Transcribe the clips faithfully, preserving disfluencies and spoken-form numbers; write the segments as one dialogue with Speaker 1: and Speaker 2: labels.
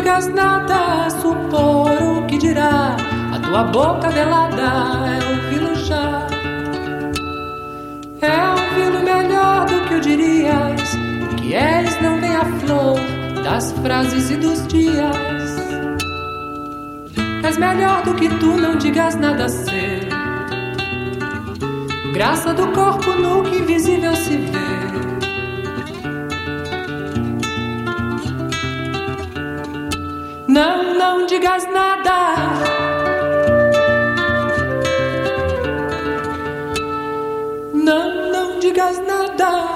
Speaker 1: digas nada, supor o que dirá. A tua boca velada é ouvi-lo já. É ouvi-lo melhor do que o dirias. O que és não vem à flor das frases e dos dias. És melhor do que tu, não digas nada a ser. Graça do corpo nu que invisível se vê. Não, não digas nada. Não, não digas nada.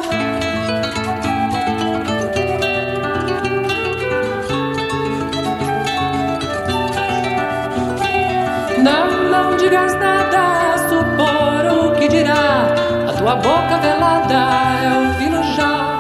Speaker 1: Não, não digas nada, supor o que dirá. A tua boca velada é ouvi-lo já.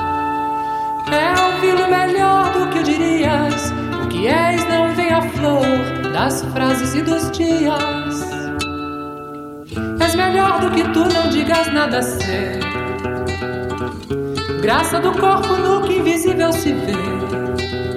Speaker 1: É ouvi-lo melhor do que o dirias. O que és não vem à flor das frases e dos dias. És melhor do que tu, não digas nada a ser. Graça do corpo nu que invisível se vê.